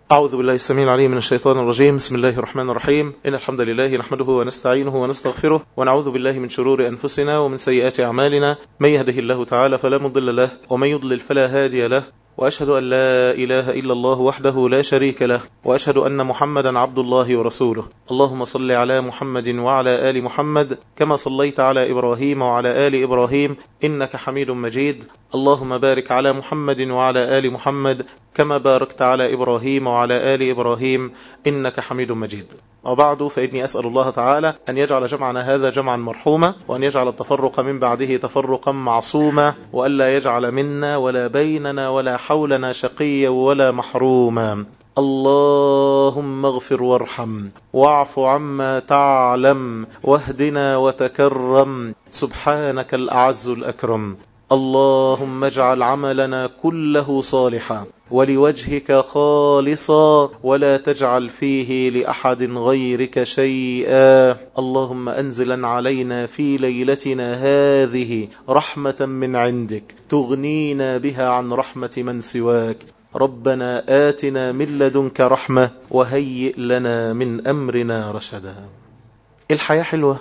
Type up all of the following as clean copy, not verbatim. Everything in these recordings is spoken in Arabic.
أعوذ بالله السميع العليم من الشيطان الرجيم. بسم الله الرحمن الرحيم. إن الحمد لله نحمده ونستعينه ونستغفره ونعوذ بالله من شرور أنفسنا ومن سيئات أعمالنا. من يهده الله تعالى فلا مضل له ومن يضلل فلا هادي له، وأشهد أن لا إله إلا الله وحده لا شريك له، وأشهد أن محمدا عبد الله ورسوله. اللهم صل على محمد وعلى آل محمد كما صليت على إبراهيم وعلى آل إبراهيم إنك حميد مجيد. اللهم بارك على محمد وعلى آل محمد كما باركت على إبراهيم وعلى آل إبراهيم إنك حميد مجيد. وبعد، فإني أسأل الله تعالى أن يجعل جمعنا هذا جمعا مرحوما، وأن يجعل التفرق من بعده تفرقا معصوما، وألا يجعل منا ولا بيننا ولا حولنا شقيا ولا محروما. اللهم اغفر وارحم واعف عما تعلم واهدنا وتكرم، سبحانك الأعز الأكرم. اللهم اجعل عملنا كله صالحا ولوجهك خالصا ولا تجعل فيه لأحد غيرك شيئا. اللهم أنزلا علينا في ليلتنا هذه رحمة من عندك تغنينا بها عن رحمة من سواك. ربنا آتنا من لدنك رحمة وهيئ لنا من أمرنا رشدا. الحياة حلوة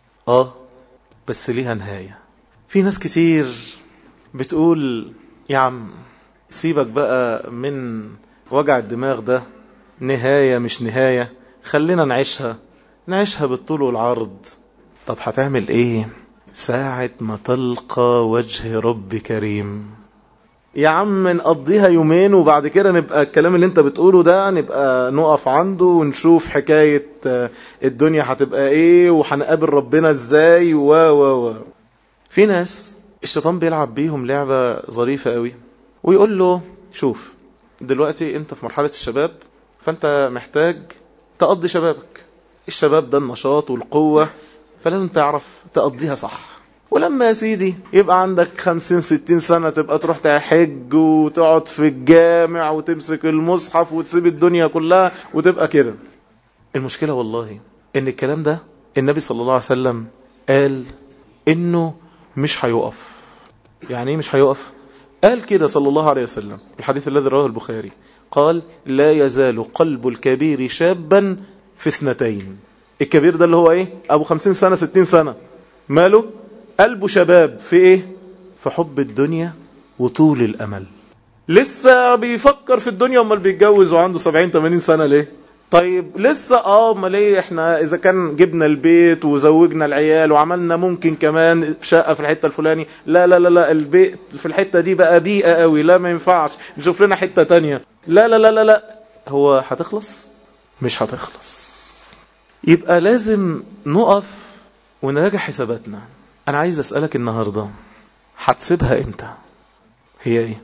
بس ليها نهاية. في ناس كتير بتقول يا عم سيبك بقى من وجع الدماغ ده، نهاية مش نهاية، خلينا نعيشها بالطول والعرض. طب هتعمل ايه ساعة ما تلقى وجه رب كريم؟ يا عم نقضيها يومين وبعد كده نبقى الكلام اللي انت بتقوله ده نبقى نقف عنده ونشوف حكاية الدنيا هتبقى ايه وهنقابل ربنا ازاي في ناس الشيطان بيلعب بيهم لعبة ظريفة قوي، ويقول له شوف دلوقتي انت في مرحلة الشباب، فانت محتاج تقضي شبابك. الشباب ده النشاط والقوة، فلازم تعرف تقضيها صح. ولما يا سيدي يبقى عندك 50-60 سنة تبقى تروح تحج وتقعد في الجامع وتمسك المصحف وتسيب الدنيا كلها وتبقى كده. المشكلة والله ان الكلام ده النبي صلى الله عليه وسلم قال انه مش هيقف. يعني ايه مش هيقف؟ قال كده صلى الله عليه وسلم الحديث الذي رواه البخاري، قال لا يزال قلب الكبير شابا في 2. الكبير ده اللي هو ايه؟ ابو 50 سنة 60 سنة، ماله؟ قلبه شباب في ايه؟ في حب الدنيا وطول الامل. لسه بيفكر في الدنيا امال بيتجوز وعنده 70-80 سنة ليه؟ طيب لسه امال ايه؟ احنا اذا كان جبنا البيت وزوجنا العيال وعملنا ممكن كمان شقة في الحتة الفلاني، لا لا لا لا البيت في الحتة دي بقى بيئة قوي، لا ما ينفعش، نشوف لنا حتة تانية، لا لا لا لا لا. هو هتخلص؟ مش هتخلص. يبقى لازم نقف ونراجع حساباتنا. انا عايز اسألك النهاردة، هتسيبها امتى؟ هي ايه؟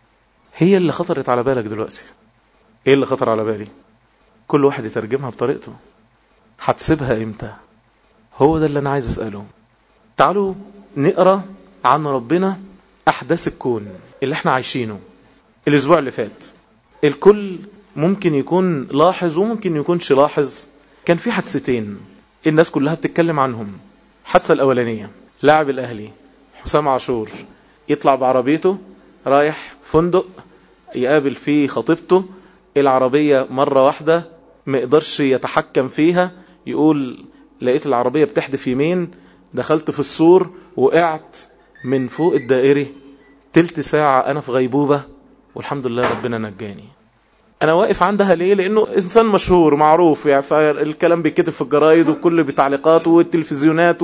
هي اللي خطرت على بالك دلوقتي؟ ايه اللي خطر على بالي؟ كل واحد يترجمها بطريقته. هتسيبها امتى؟ هو ده اللي انا عايز اسأله. تعالوا نقرأ عن ربنا احداث الكون اللي احنا عايشينه الاسبوع اللي فات. الكل ممكن يكون لاحظ وممكن يكونش لاحظ. كان في حادثتين الناس كلها بتتكلم عنهم. الحادثة الاولانية، لاعب الاهلي حسام عاشور يطلع بعربيته رايح فندق يقابل فيه خطيبته، العربية مرة واحدة ما يقدرش يتحكم فيها، يقول لقيت العربية بتحدف يمين، دخلت في السور وقعت من فوق الدائري، تلت ساعة أنا في غيبوبة والحمد لله ربنا نجاني. أنا واقف عندها ليه؟ لأنه إنسان مشهور معروف، يعني فالكلام بيتكتب في الجرايد وكل بتعليقات والتلفزيونات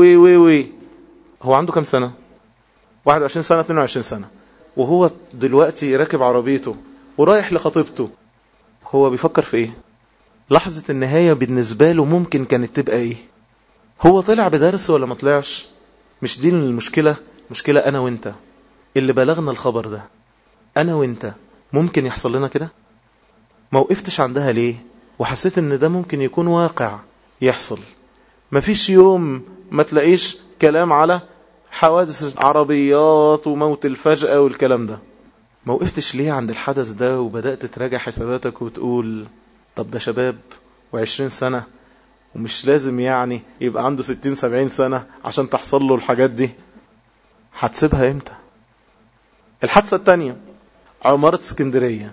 هو عنده كم سنة؟ 21 سنة 22 سنة، وهو دلوقتي راكب عربيته ورايح لخطيبته. هو بيفكر في ايه؟ لحظة النهاية بالنسبة له ممكن كانت تبقى ايه؟ هو طلع بدرس ولا ما طلعش؟ مش دي المشكلة. مشكلة انا وانت اللي بلغنا الخبر ده. انا وانت ممكن يحصل لنا كده؟ ما وقفتش عندها ليه وحسيت ان ده ممكن يكون واقع يحصل؟ مفيش يوم ما تلاقيش كلام على حوادث عربيات وموت الفجأة والكلام ده. ما وقفتش ليه عند الحدث ده وبدأت تراجع حساباتك وتقول طب ده شباب و20 سنة ومش لازم يعني يبقى عنده 60-70 سنة عشان تحصل له الحاجات دي. هتسيبها امتى؟ الحادثة التانية، عمارة اسكندرية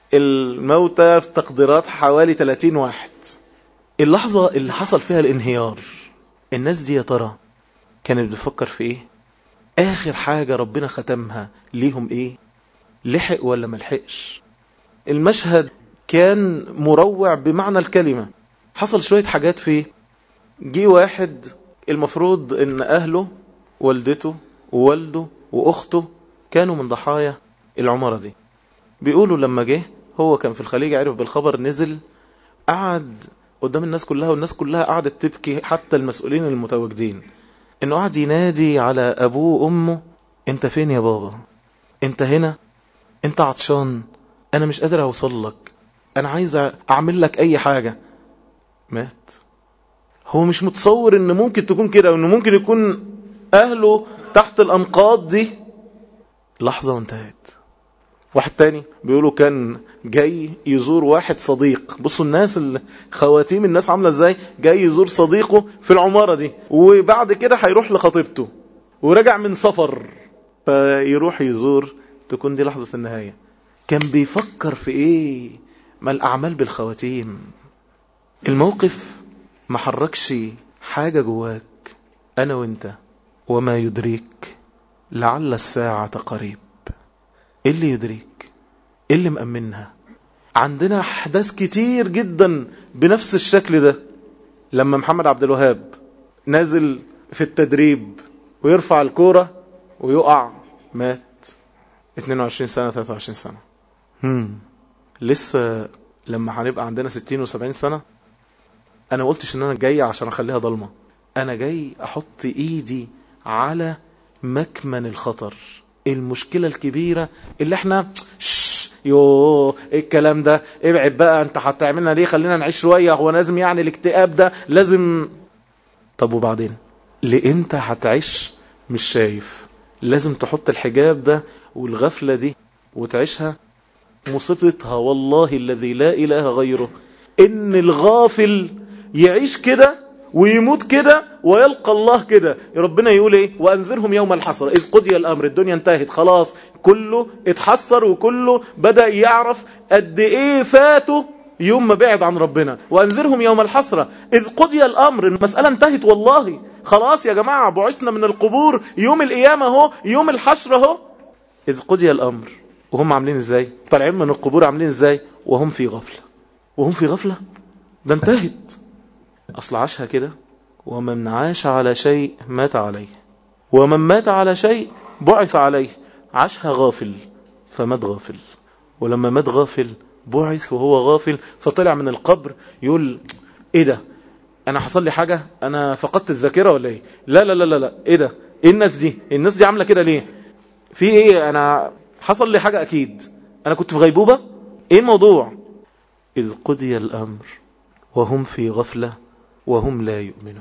الموتى في تقديرات حوالي 30 واحد. اللحظة اللي حصل فيها الانهيار، الناس دي يا ترى كانت بتفكر في ايه؟ اخر حاجة ربنا ختمها ليهم ايه؟ لحق ولا ملحقش؟ المشهد كان مروع بمعنى الكلمة. حصل شوية حاجات فيه. جه واحد المفروض ان اهله، والدته ووالده واخته كانوا من ضحايا العمارة دي. بيقولوا لما جه هو كان في الخليج، عرف بالخبر، نزل قعد قدام الناس كلها، والناس كلها قعدت تبكي حتى المسؤولين المتواجدين، انه قعد ينادي على ابوه وامه: انت فين يا بابا؟ انت هنا؟ انت عطشان؟ انا مش قادر اوصل لك، انا عايز اعمل لك اي حاجة. مات. هو مش متصور ان ممكن تكون كده، وانه ممكن يكون اهله تحت الانقاض دي. لحظة وانتهت. واحد تاني بيقولوا كان جاي يزور واحد صديق. بصوا الناس، خواتيم الناس عاملة ازاي. جاي يزور صديقه في العمارة دي، وبعد كده هيروح لخطيبته، ورجع من سفر فيروح يزور، تكون دي لحظة النهاية. كان بيفكر في ايه؟ ما الأعمال بالخواتيم. الموقف ما حركش حاجة جواك، أنا وانت. وما يدريك لعل الساعة قريب. ايه اللي يدريك؟ ايه اللي مأمنها؟ عندنا أحداث كتير جدا بنفس الشكل ده. لما محمد عبد الوهاب نازل في التدريب ويرفع الكورة ويقع، مات. 22 سنة 23 سنة. لسه لما هنبقى عندنا 60 و70 سنة، انا ما قلتش ان انا جاي عشان اخليها ضلمة، انا جاي احط ايدي على مكمن الخطر، المشكلة الكبيرة اللي احنا ايه الكلام ده، ابعد بقى، انت هتعملنا ليه، خلينا نعيش شوية، هو لازم يعني الاكتئاب ده لازم. طب وبعدين لامتى هتعيش مش شايف؟ لازم تحط الحجاب ده والغفلة دي وتعيشها. مصيبتها والله الذي لا إله غيره إن الغافل يعيش كده ويموت كده ويلقى الله كده. ربنا يقول إيه؟ وأنذرهم يوم الحسرة إذ قضي الأمر. الدنيا انتهت خلاص، كله اتحسر وكله بدأ يعرف قد إيه فاته يوم ما بعد عن ربنا. وأنذرهم يوم الحسرة إذ قضي الأمر. المسألة انتهت والله خلاص يا جماعة، بعثنا من القبور، يوم القيامة هو، يوم الحشر هو. إذ قضي الأمر، وهم عاملين ازاي؟ طالعين من القبور عاملين ازاي؟ وهم في غفلة. وهم في غفلة؟ ده انتهت. أصل عاشها كده. ومن عاش على شيء مات عليه، ومن مات على شيء بعث عليه. عاشها غافل فمات غافل، ولما مات غافل بعث وهو غافل، فطلع من القبر يقول ايه ده؟ انا حصل لي حاجة؟ انا فقدت الذاكرة ولا ايه؟ لا لا لا لا لا، ايه ده؟ ايه الناس دي عاملة كده ليه؟ في ايه؟ انا حصل لي حاجة اكيد، انا كنت في غيبوبة، ايه الموضوع؟ اذ قضي الامر وهم في غفلة وهم لا يؤمنون.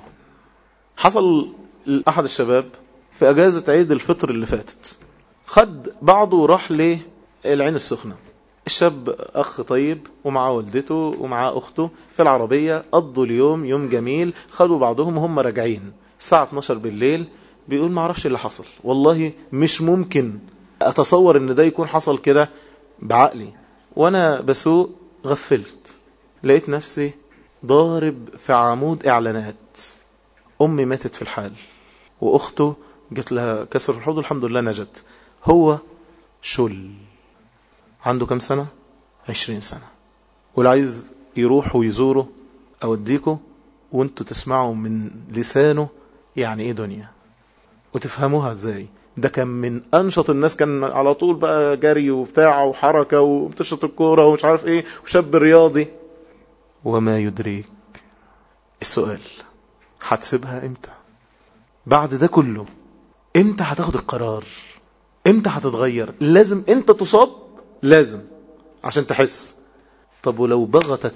حصل لأحد الشباب في اجازة عيد الفطر اللي فاتت، خد بعضه وراح للعين السخنة. الشاب اخ طيب ومعاه والدته ومعاه اخته في العربية، قضوا اليوم يوم جميل. خدوا بعضهم وهم راجعين الساعة 12 بالليل، بيقول ما عرفش اللي حصل، والله مش ممكن اتصور ان ده يكون حصل كده بعقلي. وانا بسوق غفلت، لقيت نفسي ضارب في عمود اعلانات. امي ماتت في الحال، واخته جت لها كسر في الحوض الحمد لله نجت. هو شل. عنده كم سنة؟ 20 سنة. واللي عايز يروح ويزوره اوديكوا وانتوا تسمعوا من لسانه يعني ايه دنيا وتفهموها ازاي. ده كان من انشط الناس، كان على طول بقى جري وبتاع وحركة وبتشط الكورة ومش عارف ايه، وشاب رياضي. وما يدريك، السؤال هتسيبها امتى؟ بعد ده كله امتى هتاخد القرار؟ امتى هتتغير؟ لازم انت تصاب، لازم عشان تحس. طب ولو بغتك؟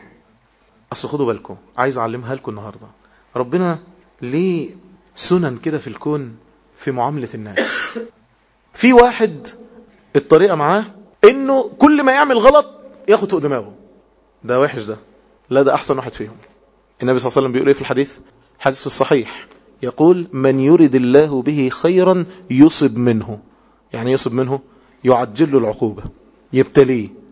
اصل خدوا بالكم، عايز اعلمها لكم النهاردة. ربنا ليه سنن كده في الكون في معاملة الناس. في واحد الطريقة معاه انه كل ما يعمل غلط ياخد فوق دماغه. ده وحش ده؟ لا، ده احسن واحد فيهم. النبي صلى الله عليه وسلم بيقول ايه في الحديث في الصحيح؟ يقول من يرد الله به خيرا يصب منه. يعني يصب منه؟ يعجل له العقوبة، يبتليه.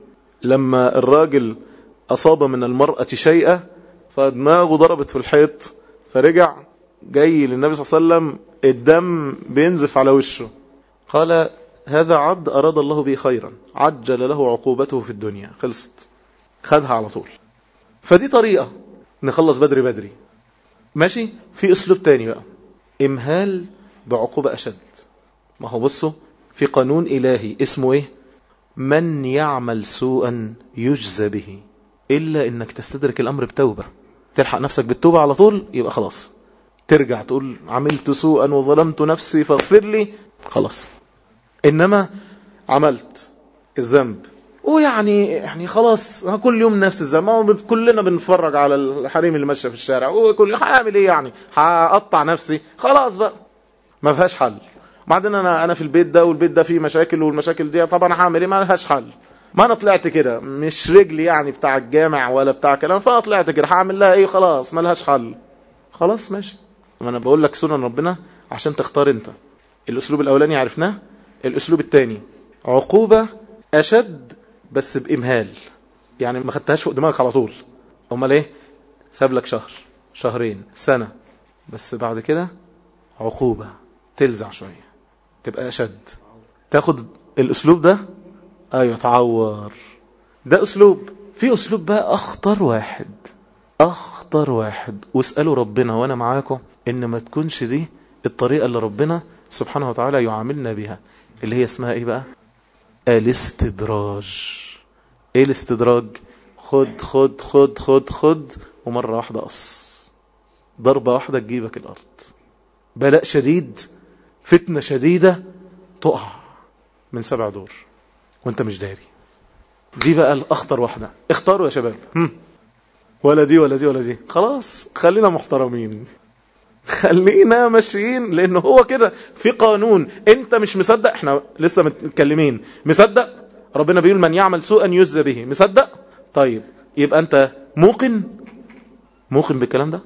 لما الراجل أصاب من المرأة شيئا فدماغه ضربت في الحيط، فرجع جاي للنبي صلى الله عليه وسلم الدم بينزف على وشه، قال هذا عبد أراد الله به خيرا عجل له عقوبته في الدنيا. خلصت، خدها على طول. فدي طريقة نخلص بدري بدري. ماشي. في أسلوب تاني بقى، إمهال بعقوبة أشد. ما هو بصوا، في قانون إلهي اسمه إيه؟ من يعمل سوءا يجزى به، إلا إنك تستدرك الأمر بتوبة، تلحق نفسك بالتوبة على طول، يبقى خلاص ترجع تقول عملت سوءا وظلمت نفسي فاغفر لي، خلاص. إنما عملت الذنب ويعني خلاص كل يوم نفس الذنب، كلنا بنتفرج على الحريم اللي ماشيه في الشارع، وكل هعمل ايه يعني، هقطع نفسي، خلاص بقى ما فيهاش حل. بعدين انا في البيت ده، والبيت ده فيه مشاكل، والمشاكل دي طبعا هعمل ايه، ما لهاش حل. ما انا طلعت كده، مش رجلي يعني بتاع الجامع ولا بتاع كلام، فانا طلعت كده هعمل لها ايه، خلاص ما لهاش حل، خلاص ماشي. ما انا بقول لك سنن ربنا عشان تختار انت. الاسلوب الاولاني عرفناه. الاسلوب الثاني عقوبة اشد بس بامهال، يعني ما خدتهاش فوق دماغك على طول. امال ايه؟ ساب لك شهر، شهرين، سنة، بس بعد كده عقوبة تلزع شوية، تبقى اشد. تاخد الاسلوب ده، ايوه تعور. ده اسلوب. في اسلوب بقى اخطر واحد، اخطر واحد، واسألوا ربنا وانا معاكم ان ما تكونش دي الطريقة اللي ربنا سبحانه وتعالى يعاملنا بها، اللي هي اسمها ايه بقى؟ الاستدراج. ايه الاستدراج؟ خد خد خد خد خد، ومرة واحدة قص، ضربة واحدة تجيبك الارض، بلاء شديد، فتنة شديدة، تقع من 7 دور وانت مش داري. دي بقى الاخطر واحدة. اختاروا يا شباب، ولا دي ولا دي ولا دي، خلاص خلينا محترمين، خلينا ماشيين، لانه هو كده في قانون. انت مش مصدق، احنا لسه متكلمين، مصدق ربنا بيقول من يعمل سوءا يجزى به، مصدق؟ طيب يبقى انت موقن بالكلام ده؟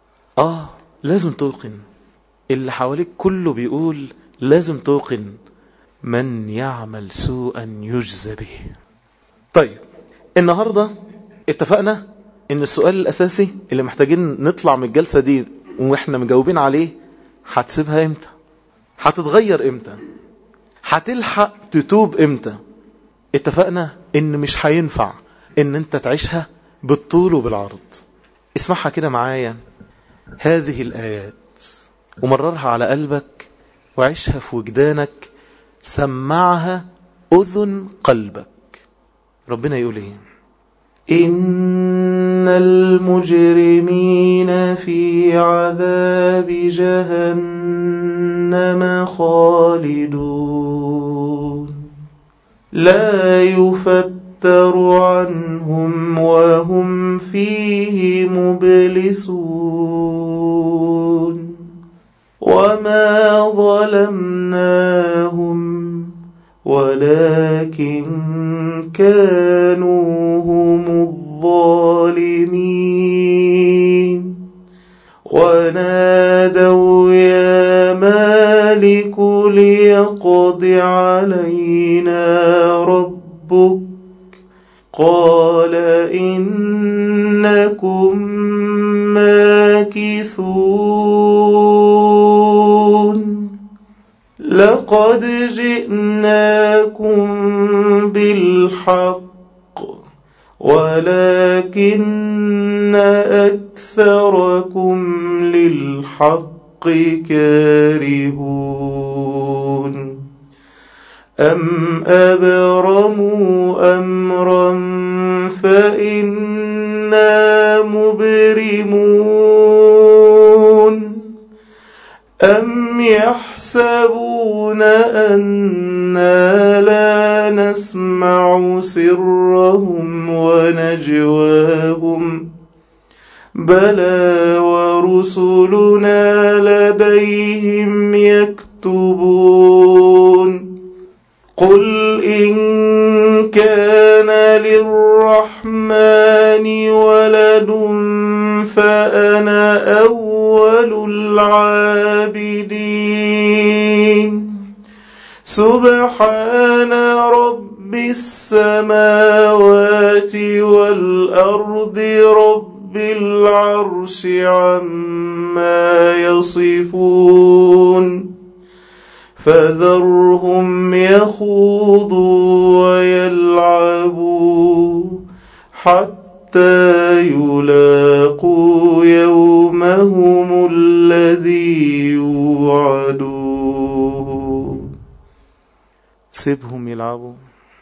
لازم توقن. اللي حواليك كله بيقول لازم توقن، من يعمل سوءا يجزى به. طيب النهاردة اتفقنا ان السؤال الاساسي اللي محتاجين نطلع من الجلسة دي واحنا مجاوبين عليه، هتسيبها امتى؟ هتتغير امتى؟ هتلحق تتوب امتى؟ اتفقنا ان مش هينفع ان انت تعيشها بالطول وبالعرض. اسمعها كده معايا هذه الآيات، ومررها على قلبك، وعيشها في وجدانك، سمعها أذن قلبك. ربنا يقول ايه؟ إن المجرمين في عذاب جهنم خالدون لا يفتر عنهم وهم فيه مبلسون وما ظلمناهم ولكن كانوا هم الظالمين ونادوا يا مالك ليقض علينا ربك قال إنكم ماكثون لقد جئناكم بالحق ولكن أكثركم للحق كارهون أم أبرموا أمرا فإنا مبرمون أم يحسبون أنا لا نسمع سرهم ونجواهم بلى ورسلنا لديهم يكتبون قل إن كان للرحمن ولد فأنا أول العابدين سبحان رب السماوات والأرض رب العرش عما يصفون فذرهم يخوضوا ويلعبوا حتى يلاقوا يومهم الذي يوعدون. سيبهم يلعبوا،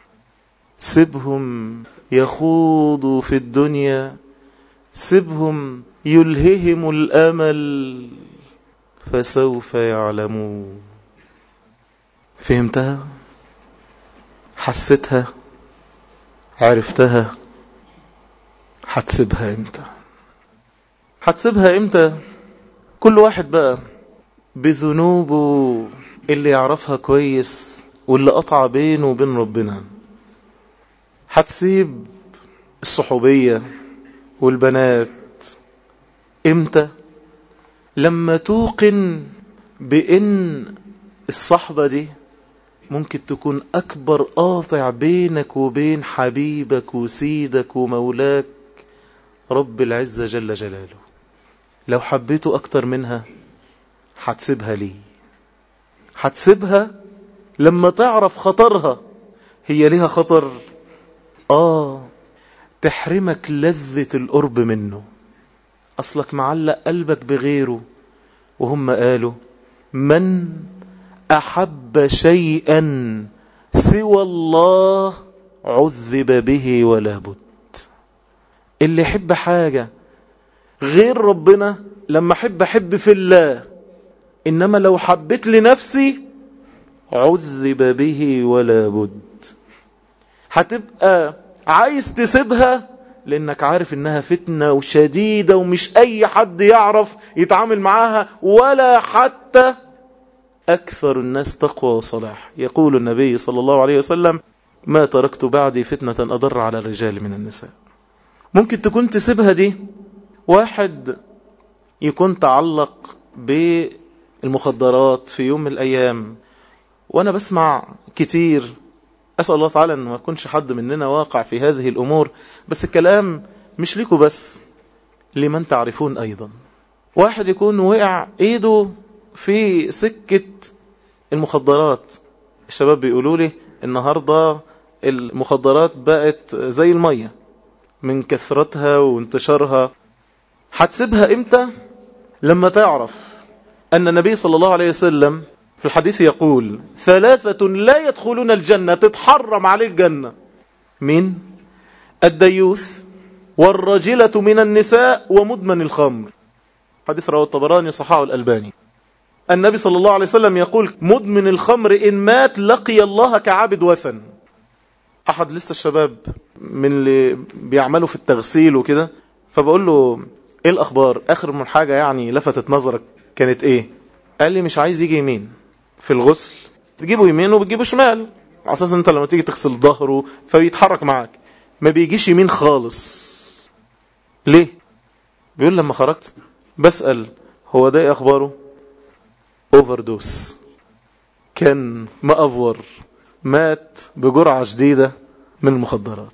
سيبهم يخوضوا في الدنيا، سيبهم يلههم الأمل فسوف يعلمون. فهمتها؟ حسيتها؟ عرفتها؟ هتسيبها امتى؟ هتسيبها امتى؟ كل واحد بقى بذنوبه اللي يعرفها كويس واللي قطع بينه وبين ربنا. هتسيب الصحوبية والبنات امتى؟ لما توقن بان الصحبة دي ممكن تكون أكبر قاطع بينك وبين حبيبك وسيدك ومولاك رب العزة جل جلاله. لو حبيته أكتر منها هتسيبها ليه؟ هتسيبها لما تعرف خطرها. هي ليها خطر؟ تحرمك لذة القرب منه. أصلك معلق قلبك بغيره، وهم قالوا من أحب شيئا سوى الله عذب به ولا بد. اللي يحب حاجة غير ربنا لما أحب في الله، إنما لو حبيت لنفسي عذب به ولا بد. هتبقى عايز تسيبها لأنك عارف إنها فتنة وشديدة ومش أي حد يعرف يتعامل معاها ولا حتى أكثر الناس تقوى وصلاح. يقول النبي صلى الله عليه وسلم ما تركت بعدي فتنة أضر على الرجال من النساء. ممكن تكون تسيبها دي واحد يكون تعلق بالمخدرات في يوم من الأيام، وأنا بسمع كتير، أسأل الله تعالى أن ما يكونش حد مننا واقع في هذه الأمور، بس الكلام مش ليكوا بس، لمن تعرفون أيضا. واحد يكون وقع إيده في سكة المخدرات. الشباب بيقولوا لي النهاردة المخدرات بقت زي المية من كثرتها وانتشارها. هتسيبها امتى؟ لما تعرف أن النبي صلى الله عليه وسلم في الحديث يقول 3 لا يدخلون الجنة، تتحرم عليه الجنة. مين؟ الديوث والرجلة من النساء ومدمن الخمر. حديث رواه الطبراني صححه الألباني. النبي صلى الله عليه وسلم يقول مدمن الخمر إن مات لقي الله كعابد وثن. أحد لسه الشباب من اللي بيعملوا في التغسيل وكده، فبقول له إيه الأخبار؟ آخر من حاجة يعني لفتت نظرك كانت إيه؟ قال لي مش عايز يجي يمين في الغسل، تجيبه يمين وبتجيبه شمال، على أساس أنت لما تيجي تغسل ظهره فبيتحرك معاك، ما بيجيش يمين خالص. ليه؟ بيقول لما خرجت بسأل هو ده إيه أخباره؟ اوفردوس، كان مأفور، مات بجرعة شديدة من المخدرات.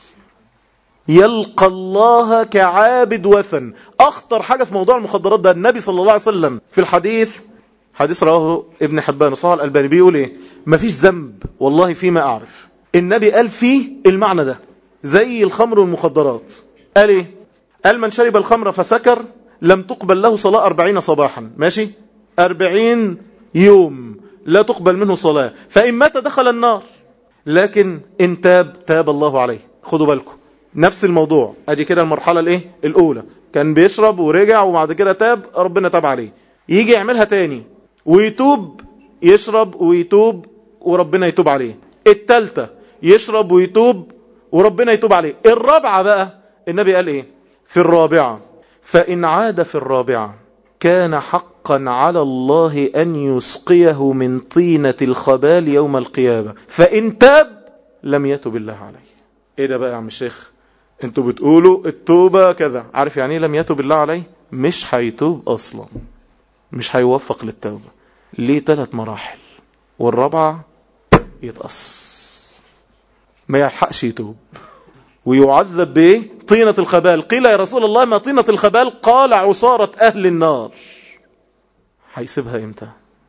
يلقى الله كعابد وثن. أخطر حاجة في موضوع المخدرات ده النبي صلى الله عليه وسلم في الحديث، حديث رواه ابن حبان وصححه الألباني، بيقول ايه؟ مفيش ذنب والله فيما أعرف النبي قال فيه المعنى ده زي الخمر والمخدرات. قال ايه؟ قال من شرب الخمر فسكر لم تقبل له صلاة 40 صباحا. ماشي؟ 40 يوم لا تقبل منه صلاة، فإن مات دخل النار، لكن إن تاب الله عليه. خدوا بالكم نفس الموضوع، أجي كده المرحلة الايه الأولى، كان بيشرب ورجع وبعد كده تاب، ربنا تاب عليه، يجي يعملها تاني ويتوب، يشرب ويتوب وربنا يتوب عليه. التالتة يشرب ويتوب وربنا يتوب عليه. الرابعة بقى النبي قال ايه في الرابعة؟ فإن عاد في الرابعة كان حقا على الله أن يسقيه من طينة الخبال يوم القيامة، فإن تاب لم يتب الله عليه. ايه ده بقى يا عم الشيخ؟ انتوا بتقولوا التوبة كذا، عارف يعني ايه لم يتب الله عليه؟ مش هيتوب اصلا، مش هيوفق للتوبة. ليه 3 مراحل، والرابعة يتقص. ما يلحقش يتوب ويعذب بايه؟ طينة الخبال. قيل يا رسول الله ما طينة الخبال؟ قال عصارة اهل النار. هيسيبها امتى؟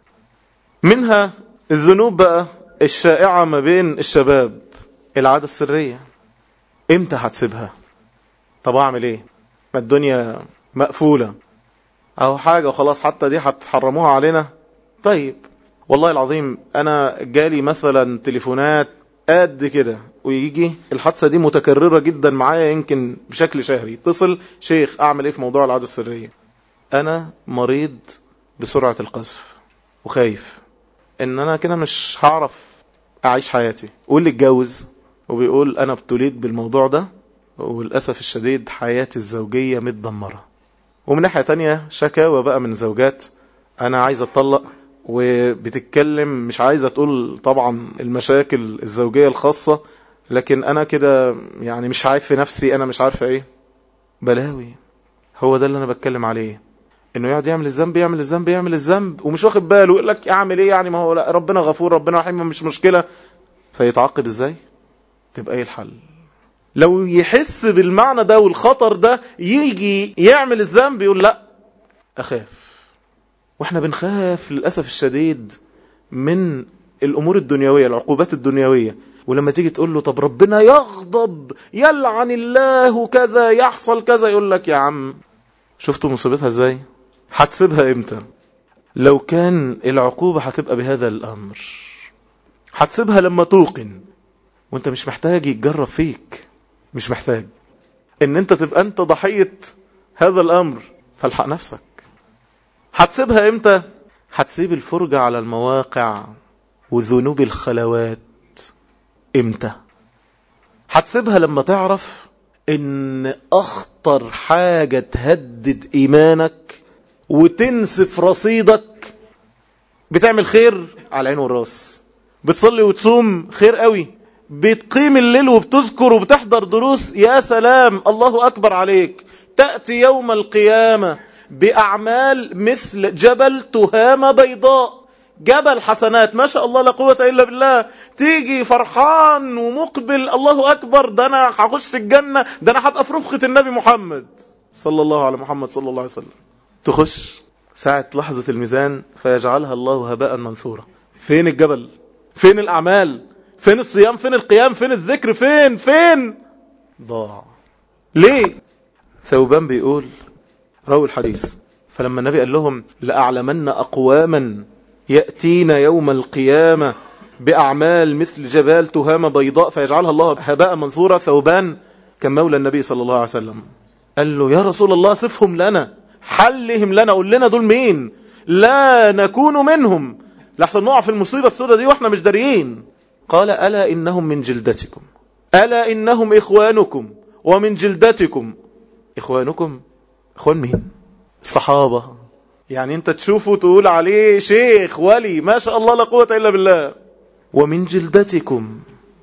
منها الذنوب بقى الشائعة ما بين الشباب، العادة السرية. امتى هتسيبها؟ طب اعمل ايه؟ ما الدنيا مقفولة او حاجة وخلاص، حتى دي هتحرموها علينا. طيب والله العظيم انا جالي مثلا تليفونات قد كده، ويجي الحادثة دي متكررة جدا معايا يمكن بشكل شهري. اتصل شيخ اعمل ايه في موضوع العادة السرية؟ انا مريض بسرعة القذف وخايف ان انا كده مش هعرف اعيش حياتي. واللي اتجوز وبيقول انا ابتليت بالموضوع ده، وللأسف الشديد حياتي الزوجية متدمرة. ومن ناحية تانية شكاوى بقى من زوجات انا عايزة اتطلق، وبتتكلم مش عايزة تقول طبعا المشاكل الزوجية الخاصة، لكن انا كده يعني مش عارف في نفسي، انا مش عارفة ايه. بلاوي. هو ده اللي انا بتكلم عليه، انه يقعد يعمل الذنب يعمل الذنب يعمل الذنب ومش واخد باله، يقول لك اعمل ايه يعني، ما هو لا ربنا غفور ربنا رحيم مش مشكلة. فيتعاقب ازاي؟ تبقى ايه الحل؟ لو يحس بالمعنى ده والخطر ده يجي يعمل الذنب يقول لا اخاف. واحنا بنخاف للأسف الشديد من الامور الدنيوية، العقوبات الدنيوية. ولما تيجي تقول له طب ربنا يغضب يلعن الله كذا يحصل كذا، يقول لك يا عم شفتوا مصيبتها ازاي؟ هتسيبها امتى؟ لو كان العقوبة هتبقى بهذا الامر هتسيبها لما توقن، وانت مش محتاج يتجرب فيك، مش محتاج ان انت تبقى انت ضحية هذا الامر، فالحق نفسك. هتسيبها امتى؟ هتسيب الفرجة على المواقع وذنوب الخلوات امتى؟ هتسيبها لما تعرف ان اخطر حاجة تهدد ايمانك وتنسف رصيدك. بتعمل خير على العين والراس، بتصلي وتصوم خير قوي، بتقيم الليل وبتذكر وبتحضر دروس، يا سلام الله أكبر عليك. تأتي يوم القيامة بأعمال مثل جبل تهامة بيضاء، جبل حسنات ما شاء الله لا قوة إلا بالله. تيجي فرحان ومقبل الله أكبر، ده أنا هخش الجنة، ده أنا هبقى في رفقة النبي محمد صلى الله على محمد صلى الله عليه وسلم. تخش ساعة لحظة الميزان فيجعلها الله هباء منثورا. فين الجبل؟ فين الأعمال؟ فين الصيام؟ فين القيام؟ فين الذكر؟ فين ضاع. ليه؟ ثوبان بيقول راوي الحديث، فلما النبي قال لهم لأعلمن أقواما يأتين يوم القيامة بأعمال مثل جبال تهامة بيضاء فيجعلها الله هباء منثورا. ثوبان كان مولى النبي صلى الله عليه وسلم، قال له يا رسول الله صفهم لنا، حلهم لنا، قول لنا دول مين، لا نكون منهم لحسن نقع في المصيبة السوداء دي واحنا مش داريين. قال ألا إنهم من جلدتكم، ألا إنهم إخوانكم ومن جلدتكم. إخوانكم؟ إخوان مين؟ الصحابة. يعني أنت تشوفه تقول عليه شيخ ولي ما شاء الله لا قوة إلا بالله. ومن جلدتكم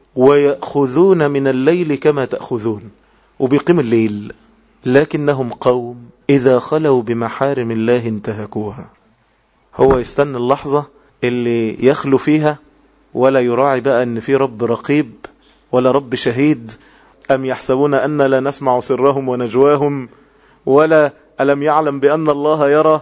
ويأخذون من الليل كما تأخذون، وبيقيم الليل، لكنهم قوم إذا خلوا بمحارم الله انتهكوها. هو يستنى اللحظة اللي يخلو فيها ولا يراعي بقى ان في رب رقيب ولا رب شهيد. أم يحسبون أن لا نسمع سرهم ونجواهم، ولا ألم يعلم بأن الله يرى،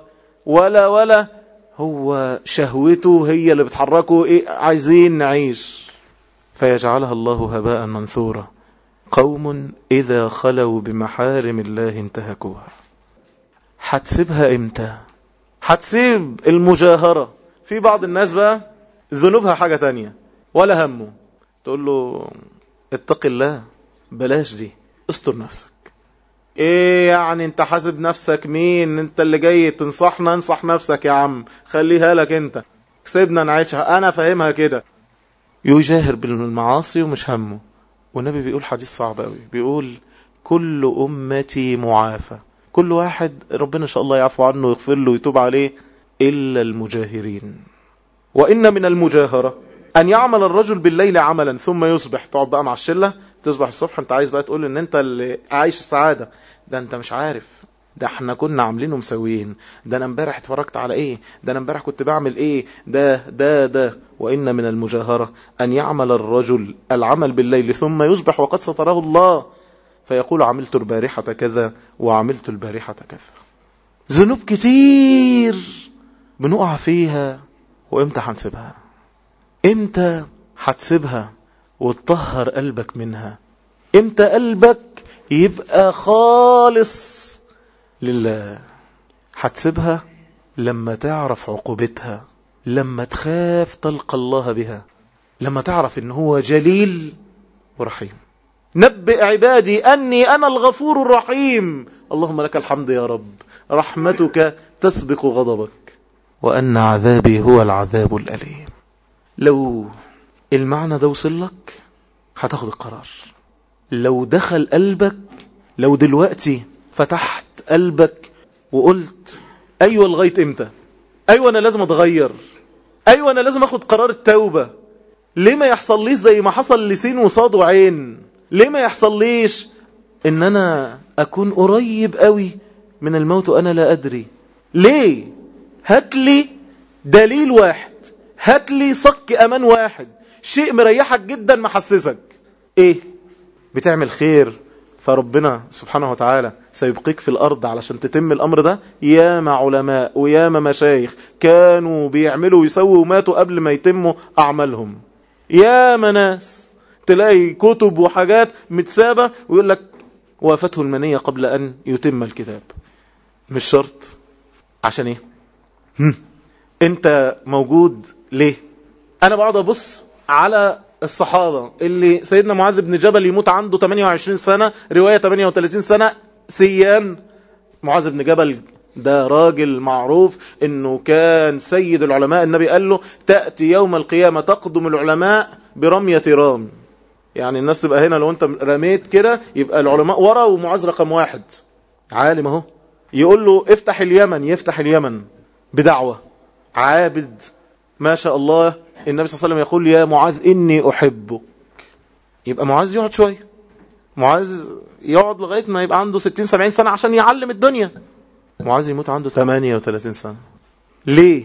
ولا هو شهوته هي اللي بتحركه، إيه عايزين نعيش. فيجعلها الله هباء منثورا. قوم إذا خلوا بمحارم الله انتهكوها. هتسيبها امتى؟ هتسيب المجاهرة. في بعض الناس بقى ذنوبها حاجة تانية ولا همه، تقول له اتق الله بلاش دي، استر نفسك. ايه يعني انت حاسب نفسك مين؟ انت اللي جاي تنصحنا؟ انصح نفسك يا عم، خليها لك انت، سيبنا نعيشها، انا فاهمها كده. يجاهر بالمعاصي ومش همه. والنبي بيقول حديث صعب قوي، بيقول كل أمتي معافى، كل واحد ربنا إن شاء الله يعفو عنه ويغفر له ويتوب عليه إلا المجاهرين. وإن من المجاهرة أن يعمل الرجل بالليل عملا ثم يصبح. تقعد بقى مع الشلة، تصبح الصبح انت عايز بقى تقول ان انت اللي عايش السعادة، ده انت مش عارف ده احنا كنا عاملينه مسويين، ده انا امبارح اتفرجت على ايه، ده انا امبارح كنت بعمل ايه، ده. وان من المجاهرة ان يعمل الرجل العمل بالليل ثم يصبح وقد ستره الله فيقول عملت البارحة كذا وعملت البارحة كذا. ذنوب كتير بنقع فيها، وامتى هنسيبها؟ امتى هتسيبها وتطهر قلبك منها؟ امتى قلبك يبقى خالص لله؟ هتسيبها لما تعرف عقوبتها، لما تخاف تلقى الله بها، لما تعرف ان هو جليل ورحيم. نبئ عبادي أني أنا الغفور الرحيم. اللهم لك الحمد يا رب، رحمتك تسبق غضبك، وأن عذابي هو العذاب الأليم. لو المعنى ده وصل لك هتاخد القرار. لو دخل قلبك، لو دلوقتي فتحت قلبك وقلت أيوة لغاية إمتى؟ أيوة أنا لازم أتغير، أيوة أنا لازم أخد قرار التوبة. ليه ما يحصل ليش زي ما حصل لسين وصاد وعين؟ ليه ما يحصل ليش إن أنا أكون قريب قوي من الموت وأنا لا أدري؟ ليه؟ هات لي دليل واحد، هات لي صك أمان واحد، شيء مريحك جدا محسسك. إيه؟ بتعمل خير فربنا سبحانه وتعالى سيبقيك في الأرض علشان تتم الأمر ده. ياما علماء وياما مشايخ كانوا بيعملوا ويسووا وماتوا قبل ما يتموا أعمالهم. ياما ناس تلاقي كتب وحاجات متسابة ويقول لك وافته المنية قبل أن يتم الكتاب. مش شرط. عشان إيه؟ أنت موجود ليه؟ أنا بقعد أبص على الصحابة اللي سيدنا معاذ بن جبل يموت عنده 28 سنة، رواية 38 سنة سيان. معاذ بن جبل ده راجل معروف انه كان سيد العلماء. النبي قال له تأتي يوم القيامة تقدم العلماء برمية رام، يعني الناس تبقى هنا لو انت رميت كده يبقى العلماء ورا ومعاذ رقم واحد. عالم اهو، يقول له افتح اليمن، يفتح اليمن بدعوة. عابد ما شاء الله. النبي صلى الله عليه وسلم يقول يا معاذ إني أحبك. يبقى معاذ يقعد شوية، معاذ يقعد لغاية ما يبقى عنده 60-70 سنة عشان يعلم الدنيا. معاذ يموت عنده 38 سنة. ليه؟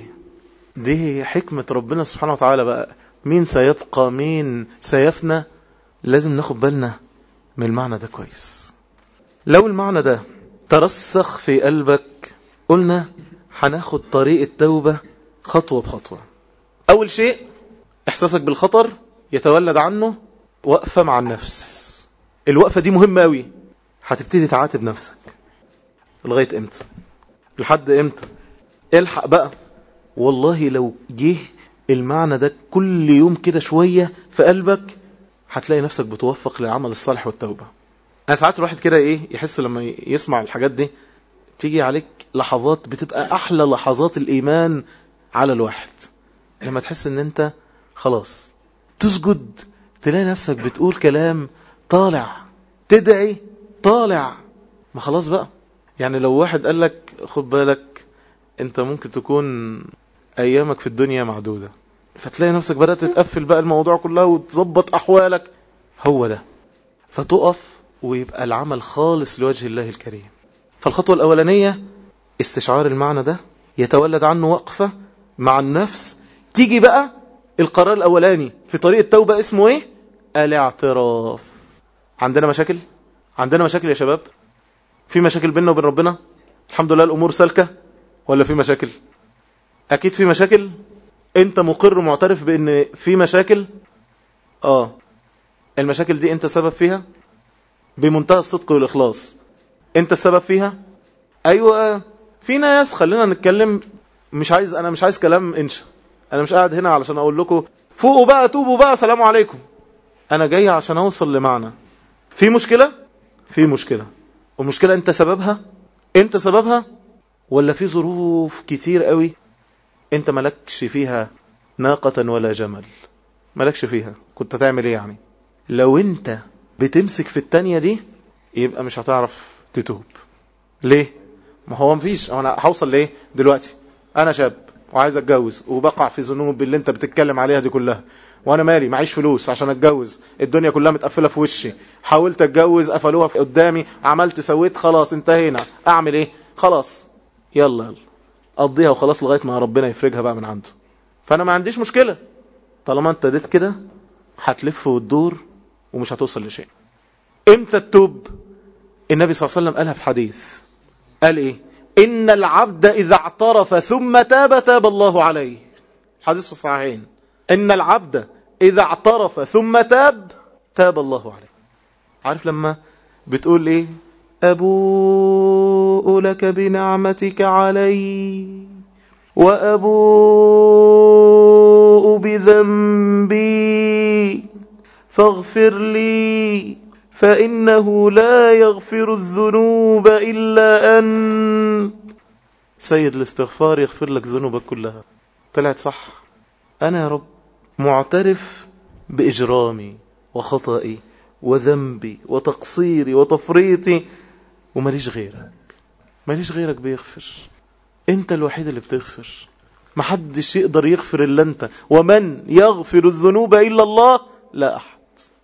دي حكمة ربنا سبحانه وتعالى بقى. مين سيبقى مين سيفنى؟ لازم ناخد بالنا من المعنى ده كويس. لو المعنى ده ترسخ في قلبك قلنا هناخد طريق التوبة خطوة بخطوة. أول شيء إحساسك بالخطر يتولد عنه وقفة مع النفس. الوقفة دي مهمة أوي. هتبتدي تعاتب نفسك لغاية إمتى؟ لحد إمتى؟ الحق بقى. والله لو جه المعنى ده كل يوم كده شوية في قلبك هتلاقي نفسك بتوفق للعمل الصالح والتوبة. أنا ساعات الواحد كده يحس لما يسمع الحاجات دي تيجي عليك لحظات بتبقى أحلى لحظات الإيمان على الواحد. لما تحس ان انت خلاص تسجد تلاقي نفسك بتقول كلام طالع، تدعي طالع. ما خلاص بقى. يعني لو واحد قال لك خد بالك انت ممكن تكون ايامك في الدنيا معدودة، فتلاقي نفسك بدأت تتقفل بقى الموضوع كله وتظبط احوالك. هو ده. فتقف ويبقى العمل خالص لوجه الله الكريم. فالخطوة الاولانية استشعار المعنى ده يتولد عنه وقفة مع النفس. تيجي بقى القرار الأولاني في طريق التوبة اسمه ايه؟ الاعتراف. عندنا مشاكل؟ عندنا مشاكل يا شباب؟ في مشاكل بيننا وبين ربنا؟ الحمد لله الأمور سالكة ولا في مشاكل؟ أكيد في مشاكل. أنت مقر معترف بأن في مشاكل؟ المشاكل دي أنت السبب فيها بمنتهى الصدق والإخلاص. أنت السبب فيها؟ أيوة. في ناس خلينا نتكلم، أنا مش عايز كلام إنشا. أنا مش قاعد هنا علشان أقول لكم فوقوا بقى توبوا بقى سلام عليكم. أنا جاي عشان أوصل لمعنى. في مشكلة؟ في مشكلة. والمشكلة أنت سببها؟ أنت سببها؟ ولا في ظروف كتير قوي أنت ملكش فيها ناقة ولا جمل؟ ملكش فيها. كنت تعمل إيه يعني؟ لو أنت بتمسك في التانية دي يبقى مش هتعرف تتوب. ليه؟ ما هو مفيش. أنا هوصل ليه دلوقتي؟ أنا شاب وعايز اتجوز وبقع في ذنوب اللي انت بتتكلم عليها دي كلها، وانا مالي معيش فلوس عشان اتجوز، الدنيا كلها متقفله في وشي، حاولت اتجوز قفلوها في قدامي، عملت سويت، خلاص انتهينا. اعمل ايه؟ خلاص يلا قضيها وخلاص لغاية ما ربنا يفرجها بقى من عنده. فأنا ما عنديش مشكلة طالما انت ديت كده، هتلف وتدور ومش هتوصل لشيء. امتى التوب؟ النبي صلى الله عليه وسلم قالها في حديث، قال ايه؟ إن العبد إذا اعترف ثم تاب تاب الله عليه. حديث في الصحيحين. إن العبد إذا اعترف ثم تاب تاب الله عليه. عارف لما بتقول ايه؟ أبوء لك بنعمتك علي وأبوء بذنبي فاغفر لي فإنه لا يغفر الذنوب إلا أنت. سيد الاستغفار يغفر لك ذنوبك كلها. طلعت صح. أنا يا رب معترف بإجرامي وخطئي وذنبي وتقصيري وتفريطي، وماليش غيرك، ماليش غيرك بيغفر. انت الوحيد اللي بتغفر، محدش يقدر يغفر الا انت. ومن يغفر الذنوب الا الله؟ لا احد.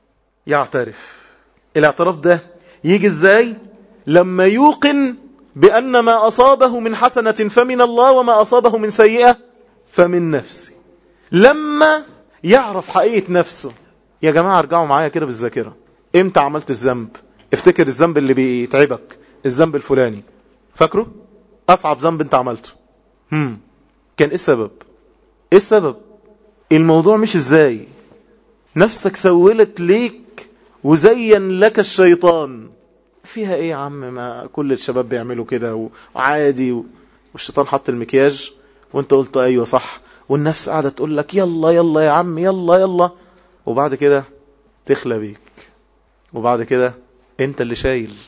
يعترف. الاعتراف ده يجي ازاي؟ لما يوقن بان ما اصابه من حسنة فمن الله وما اصابه من سيئة فمن نفسه. لما يعرف حقيقة نفسه. يا جماعة ارجعوا معايا كده بالذاكرة، امتى عملت الذنب؟ افتكر الذنب اللي بيتعبك، الذنب الفلاني، فاكره؟ اصعب ذنب انت عملته، كان ايه السبب؟ ايه السبب؟ الموضوع مش ازاي نفسك سولت ليك وزين لك الشيطان. فيها ايه يا عم؟ ما كل الشباب بيعملوا كده وعادي، والشيطان حط المكياج وانت قلت ايوه صح، والنفس قاعدة تقول لك يلا يلا يا عم يلا يلا، وبعد كده تخلى بيك، وبعد كده انت اللي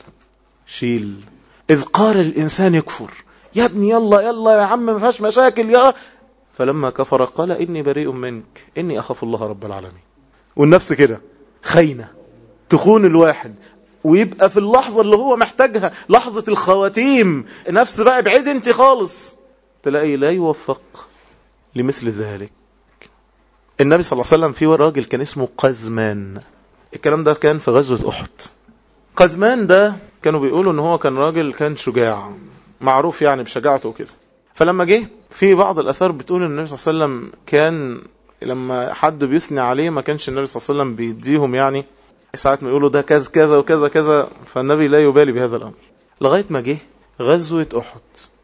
شيل. اذ قال الانسان يكفر، يا ابني يلا يلا يا عم ما فيهاش مشاكل يا، فلما كفر قال اني بريء منك اني اخاف الله رب العالمين. والنفس كده خاينة تخون الواحد، ويبقى في اللحظة اللي هو محتاجها، لحظة الخواتيم، نفس بقى ابعد انت خالص، تلاقي لا يوفق لمثل ذلك. النبي صلى الله عليه وسلم في راجل كان اسمه قزمان. الكلام ده كان في غزوة أحد. قزمان ده كانوا بيقولوا ان هو كان راجل كان شجاع، معروف يعني بشجاعته وكده. فلما جه في بعض الأثار بتقول ان النبي صلى الله عليه وسلم كان لما حد بيثني عليه ما كانش النبي صلى الله عليه وسلم بيديهم، يعني ساعات ما يقولوا ده كذا كذا وكذا كذا، فالنبي لا يبالي بهذا الأمر. لغاية ما جه غزوة أحد،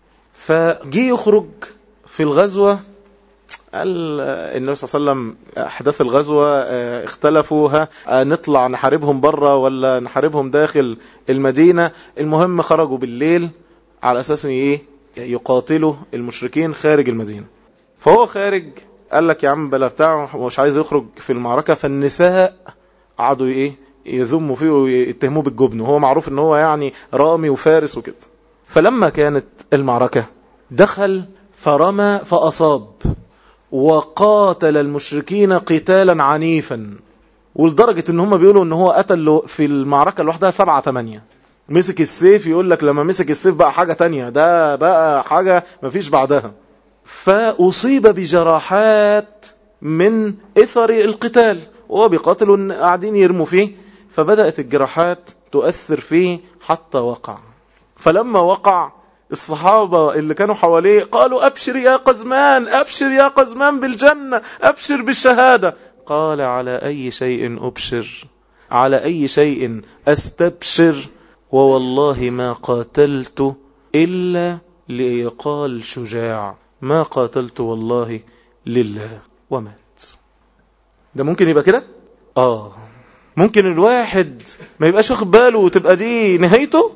فجي يخرج في الغزوة، قال النبي صلى الله عليه وسلم أحداث الغزوة اختلفوا، نطلع نحاربهم برا ولا نحاربهم داخل المدينة. المهم خرجوا بالليل على أساس يقاتلوا المشركين خارج المدينة. فهو خارج قال لك يا عم بلا بتاعه، مش عايز يخرج في المعركة. فالنساء قعدوا يذموا فيه ويتهموه بالجبن، وهو معروف ان هو يعني رامي وفارس وكده. فلما كانت المعركة دخل فرمى فأصاب وقاتل المشركين قتالا عنيفا، ولدرجة ان هم بيقولوا ان هو قتل في المعركة لوحدها 7-8. مسك السيف، يقول لك لما مسك السيف بقى حاجة تانية، ده بقى حاجة مفيش بعدها. فأصيب بجراحات من إثر القتال، وهو بيقاتل قاعدين يرموا فيه، فبدأت الجراحات تؤثر فيه حتى وقع. فلما وقع الصحابة اللي كانوا حواليه قالوا أبشر يا قزمان، أبشر يا قزمان بالجنة، أبشر بالشهادة. قال على أي شيء أبشر، على أي شيء أستبشر، ووالله ما قاتلت إلا ليقال شجاع، ما قاتلت والله لله، ومات. ده ممكن يبقى كده؟ ممكن الواحد ما يبقاش واخد باله وتبقى دي نهايته.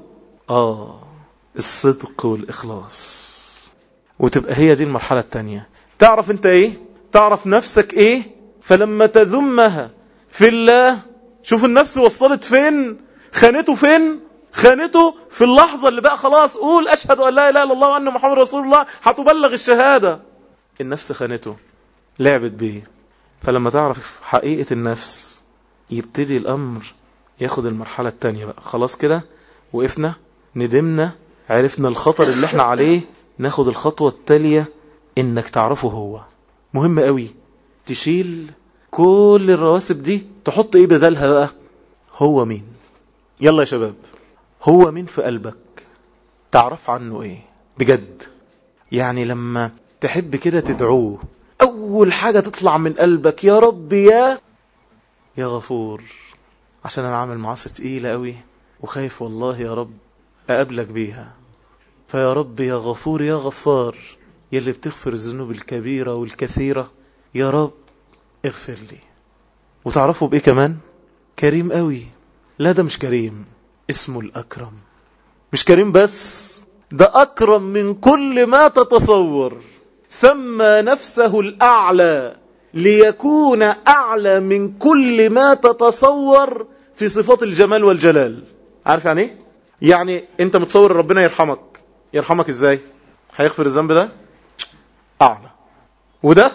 الصدق والإخلاص، وتبقى هي دي المرحلة التانية. تعرف انت ايه؟ تعرف نفسك ايه؟ فلما تذمها في الله، شوف النفس وصلت فين، خانته فين، خانته في اللحظة اللي بقى خلاص قول أشهد أن لا إله إلا الله وأن محمد رسول الله، هتبلغ الشهادة. النفس خانته، لعبت بيه. فلما تعرف حقيقة النفس يبتدي الأمر ياخد المرحلة التانية بقى. خلاص كده وقفنا، ندمنا، عرفنا الخطر اللي احنا عليه، ناخد الخطوة التالية، انك تعرفه. هو مهم قوي تشيل كل الرواسب دي، تحط ايه بدلها بقى؟ هو مين؟ يلا يا شباب، هو مين في قلبك؟ تعرف عنه ايه بجد؟ يعني لما تحب كده تدعوه اول حاجة تطلع من قلبك يا رب يا غفور، عشان انا عامل معاصي تقيلة قوي وخايف والله يا رب اقابلك بيها، فيا رب يا غفور يا غفار يلي بتغفر الذنوب الكبيرة والكثيرة، يا رب اغفر لي. وتعرفوا بايه كمان؟ كريم قوي. لا ده مش كريم، اسمه الأكرم. مش كريم بس، ده أكرم من كل ما تتصور. سمى نفسه الأعلى ليكون أعلى من كل ما تتصور في صفات الجمال والجلال. عارف يعني ايه؟ يعني انت متصور ربنا يرحمك ازاي؟ هيغفر الذنب ده أعلى، وده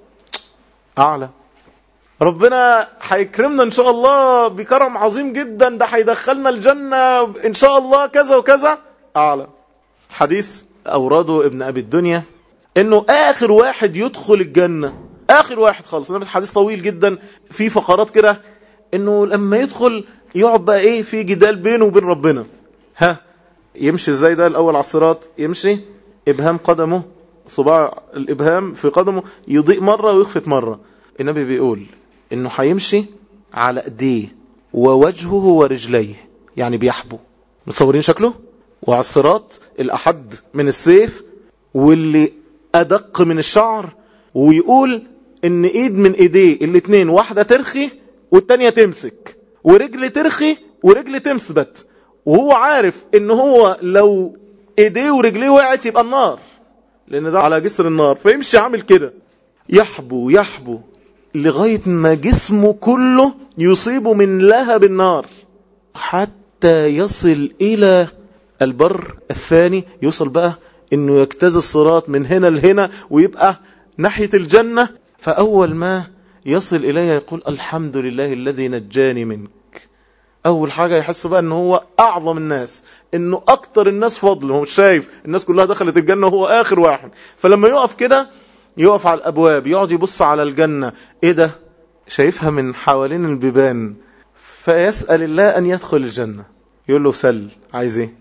أعلى. ربنا هيكرمنا ان شاء الله بكرم عظيم جدا، ده هيدخلنا الجنة ان شاء الله كذا وكذا، اعلى. حديث اوراده ابن ابي الدنيا انه اخر واحد يدخل الجنة، اخر واحد خالص، حديث طويل جدا في فقرات كده، انه لما يدخل يقعد بقى ايه في جدال بينه وبين ربنا. يمشي ازاي ده؟ الاول على الصراط يمشي ابهام قدمه، صباع الابهام في قدمه يضيء مرة ويخفت مرة. النبي بيقول انه هيمشي على ايديه ووجهه ورجليه، يعني بيحبو، متصورين شكله؟ وعلى الصراط الاحد من السيف واللي ادق من الشعر، ويقول ان ايد من ايديه الاتنين واحدة ترخي والتانية تمسك، ورجل ترخي ورجل تمثبت، وهو عارف ان هو لو ايديه ورجليه وقعت يبقى النار، لان ده على جسر النار، فيمشي عامل كده يحبو لغاية ما جسمه كله يصيب من لهب النار، حتى يصل إلى البر الثاني، يوصل بقى إنه يجتاز الصراط من هنا لهنا ويبقى ناحية الجنة. فأول ما يصل إليها يقول الحمد لله الذي نجاني منك. أول حاجة يحس بقى إنه هو أعظم الناس، إنه أكتر الناس فضل، هو مش شايف الناس كلها دخلت الجنة وهو آخر واحد. فلما يقف كده يقف على الأبواب يقعد يبص على الجنة، إيه ده؟ شايفها من حوالين البيبان، فيسأل الله أن يدخل الجنة. يقول له سل، عايز إيه؟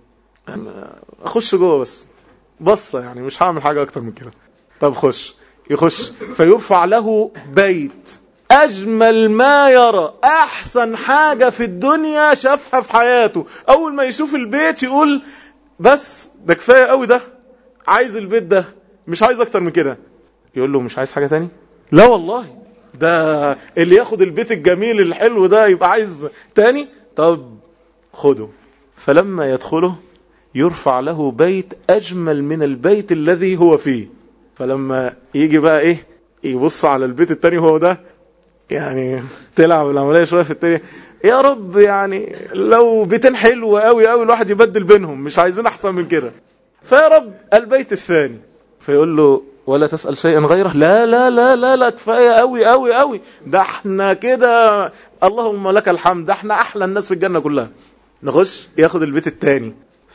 أخش جوه بس بصة، يعني مش هعمل حاجة أكتر من كده. طب خش. يخش فيرفع له بيت أجمل ما يرى، أحسن حاجة في الدنيا شافها في حياته. أول ما يشوف البيت يقول بس ده كفاية قوي، ده عايز البيت ده، مش عايز أكتر من كده. يقول له مش عايز حاجة تاني؟ لا والله، ده اللي ياخد البيت الجميل الحلو ده يبقى عايز تاني؟ طب خده. فلما يدخله يرفع له بيت أجمل من البيت الذي هو فيه. فلما يجي بقى إيه يبص على البيت التاني، هو ده يعني تلعب العملية شوية في التاني، يا رب يعني لو بيتين حلوة قوي قوي الواحد يبدل بينهم، مش عايزين أحسن من كده، فيا رب البيت الثاني. فيقول له ولا تسأل شيئا غيره؟ لا لا لا لا لا، كفاية قوي قوي قوي، ده احنا كده اللهم لك الحمد، ده احنا أحلى الناس في الجنة كلها. نخش ياخد البيت الثاني،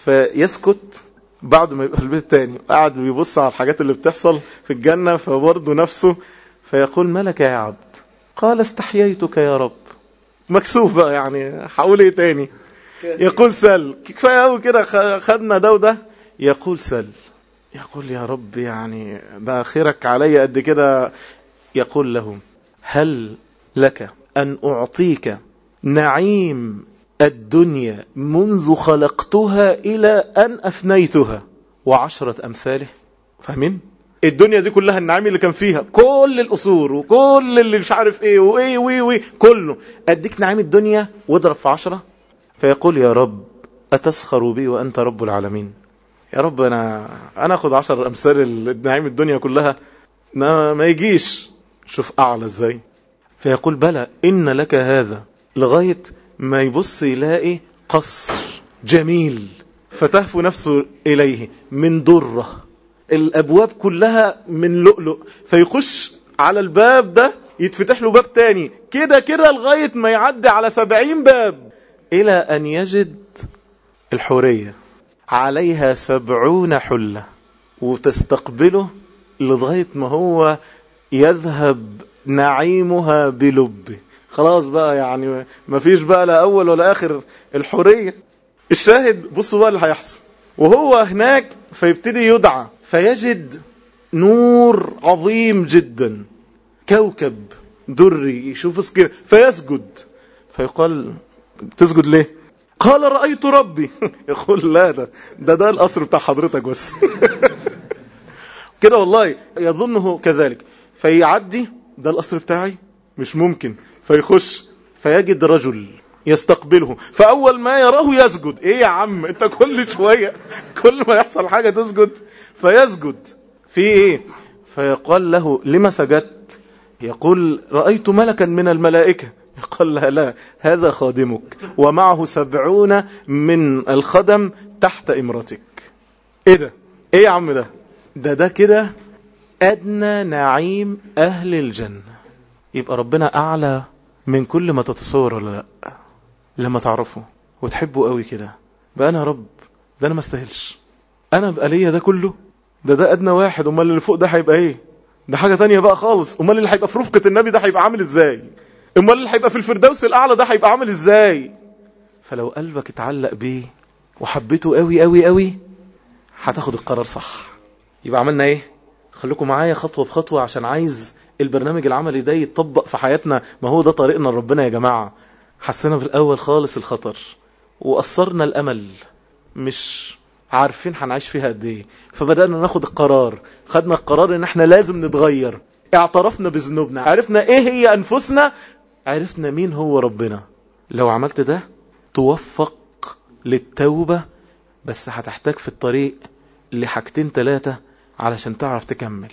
فيسكت بعد ما يبقى في البيت الثاني قاعد بيبص على الحاجات اللي بتحصل في الجنة، فبرضه نفسه فيقول ما لك يا عبد؟ قال استحييتك يا رب. مكسوف بقى، يعني هقول ايه تاني؟ يقول سل، كفاية قوي كده، خدنا ده وده. يقول سل، يقول يا رب يعني ده خيرك علي قد كده. يقول له هل لك أن أعطيك نعيم الدنيا منذ خلقتها إلى أن أفنيتها و10 أمثاله؟ فاهمين؟ الدنيا دي كلها النعيم اللي كان فيها، كل الأصول وكل اللي مش عارف ايه وايه وي كله، أديك نعيم الدنيا واضرب في 10. فيقول يا رب أتسخر بي وأنت رب العالمين؟ يا رب أنا أخذ 10 أمثال النعيم الدنيا كلها، ما يجيش. شوف أعلى ازاي. فيقول بلى إن لك هذا، لغاية ما يبص يلاقي قصر جميل فتهف نفسه إليه من درة، الأبواب كلها من لؤلؤ، فيخش على الباب ده يتفتح له باب تاني كده كده لغاية ما يعدي على 70 باب، إلى أن يجد الحورية عليها 70 حلة وتستقبله لغاية ما هو يذهب نعيمها بلبه. خلاص بقى يعني ما فيش بقى لا أول ولا آخر، الحورية. الشاهد بصوا بقى اللي هيحصل. وهو هناك فيبتدي يدعى فيجد نور عظيم جدا، كوكب دري يشوف سكين فيسجد، فيقال تسجد ليه؟ قال رأيت ربي. يقول لا ده القصر بتاع حضرتك بس. كده والله يظنه كذلك، فيعدي ده القصر بتاعي مش ممكن، فيخش فيجد رجل يستقبله، فأول ما يراه يسجد. ايه يا عم انت كل شوية كل ما يحصل حاجة تسجد؟ فيسجد في ايه؟ فيقال له لما سجدت؟ يقول رأيت ملكا من الملائكة. يقال لا هذا خادمك ومعه 70 من الخدم تحت امرتك. ايه ده؟ ايه يا عم ده كده ادنى نعيم اهل الجنة. يبقى ربنا اعلى من كل ما تتصور ولا لا؟ لما تعرفه وتحبه قوي كده بقى انا يا رب ده انا ما استاهلش، انا بقى ليا ده كله، ده ادنى واحد، امال اللي فوق ده هيبقى ايه؟ ده حاجة تانية بقى خالص. امال اللي هيبقى في رفقة النبي ده هيبقى عامل ازاي؟ امال اللي هيبقى في الفردوس الاعلى ده هيبقى عامل ازاي؟ فلو قلبك اتعلق بيه وحبيته قوي قوي قوي هتاخد القرار صح. يبقى عملنا ايه؟ خليكم معايا خطوة بخطوة عشان عايز البرنامج العملي ده يتطبق في حياتنا. ما هو ده طريقنا لربنا يا جماعة. حسنا في الاول خالص الخطر وقصرنا الامل، مش عارفين هنعيش فيها قد ايه، فبدأنا ناخد القرار. خدنا القرار ان احنا لازم نتغير، اعترفنا بذنوبنا، عرفنا ايه هي انفسنا، عرفنا مين هو ربنا. لو عملت ده توفق للتوبة، بس هتحتاج في الطريق لحاجتين 3 علشان تعرف تكمل.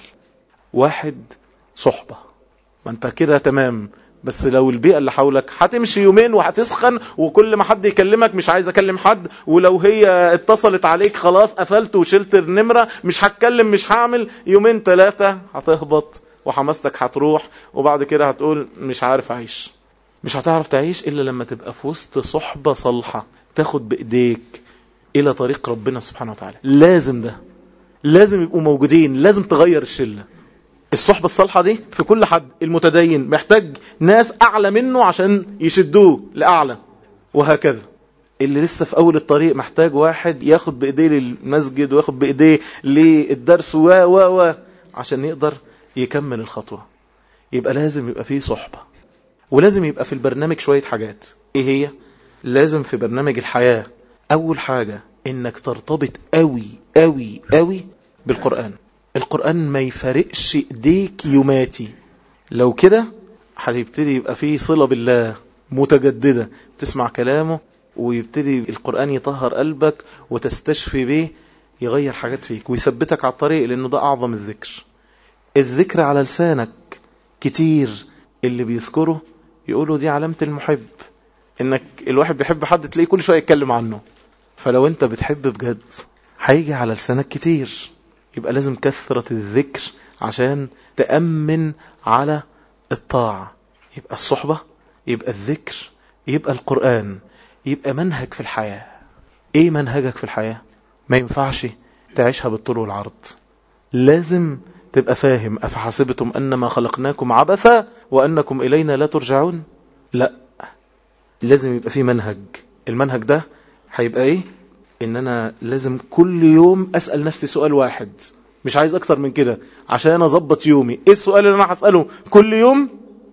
1 صحبة، ما انت كده تمام، بس لو البيئة اللي حولك هتمشي يومين وهتسخن، وكل ما حد يكلمك مش عايز اكلم حد، ولو هي اتصلت عليك خلاص قفلت وشلت النمرة، مش هتكلم مش هعمل، يومين 3 هتهبط وحماستك هتروح، وبعد كده هتقول مش عارف اعيش. مش هتعرف تعيش الا لما تبقى في وسط صحبة صالحة تاخد بايديك الى طريق ربنا سبحانه وتعالى. لازم ده لازم يبقوا موجودين، لازم تغير الشلة. الصحبة الصالحة دي في كل حد. المتدين محتاج ناس أعلى منه عشان يشدوه لأعلى، وهكذا. اللي لسه في أول الطريق محتاج واحد ياخد بإيديه للمسجد وياخد بإيديه للدرس عشان يقدر يكمل الخطوة. يبقى لازم يبقى فيه صحبة، ولازم يبقى في البرنامج شوية حاجات. إيه هي؟ لازم في برنامج الحياة أول حاجة إنك ترتبط قوي قوي قوي بالقرآن. القرآن ما يفارقش ايديك يوماتي. لو كده هيبتدي يبقى فيه صلة بالله متجددة، تسمع كلامه ويبتدي القرآن يطهر قلبك وتستشفي به، يغير حاجات فيك ويثبتك على الطريق، لأنه ده أعظم الذكر. الذكر على لسانك كتير، اللي بيذكره يقولوا دي علامة المحب، إنك الواحد بيحب حد تلاقيه كل شوية يتكلم عنه. فلو أنت بتحب بجد هيجي على لسانك كتير. يبقى لازم كثرة الذكر عشان تأمن على الطاعة. يبقى الصحبة، يبقى الذكر، يبقى القرآن، يبقى منهج في الحياة. ايه منهجك في الحياة؟ ما ينفعش تعيشها بالطول والعرض. لازم تبقى فاهم أفحسبتم أنما خلقناكم عبثا وأنكم إلينا لا ترجعون. لا، لازم يبقى فيه منهج. المنهج ده هيبقى ايه؟ ان انا لازم كل يوم اسأل نفسي سؤال واحد، مش عايز اكتر من كده عشان اضبط يومي. ايه السؤال اللي انا هسأله كل يوم؟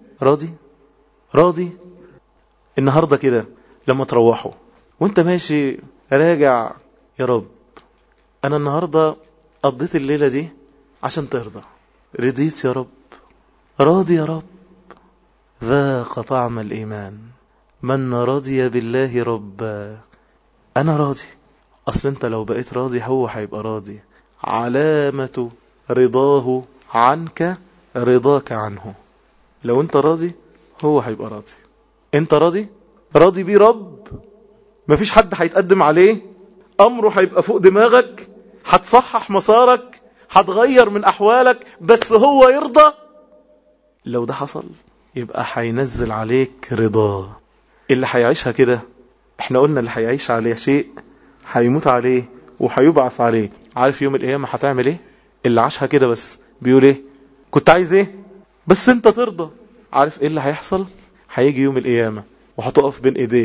راضي النهاردة كده لما تروحوا وانت ماشي راجع، يا رب انا النهاردة قضيت الليلة دي عشان ترضى. رضيت يا رب، راضي يا رب. ذاق طعم الإيمان من رضي بالله ربا. انا راضي. اصل انت لو بقيت راضي هو هيبقى راضي. علامة رضاه عنك رضاك عنه. لو انت راضي هو هيبقى راضي. انت راضي بيه رب، مفيش حد هيتقدم عليه، امره هيبقى فوق دماغك، هتصحح مسارك، هتغير من احوالك، بس هو يرضى. لو ده حصل يبقى هينزل عليك رضاه. اللي هيعيشها كده، احنا قلنا اللي هيعيش عليه شيء هيموت عليه وهيبعث عليه. عارف يوم القيامة هتعمل ايه؟ اللي عاشها كده بس بيقول ايه؟ كنت عايز ايه؟ بس انت ترضى. عارف ايه اللي هيحصل؟ هيجي يوم القيامة وهتقف بين ايديه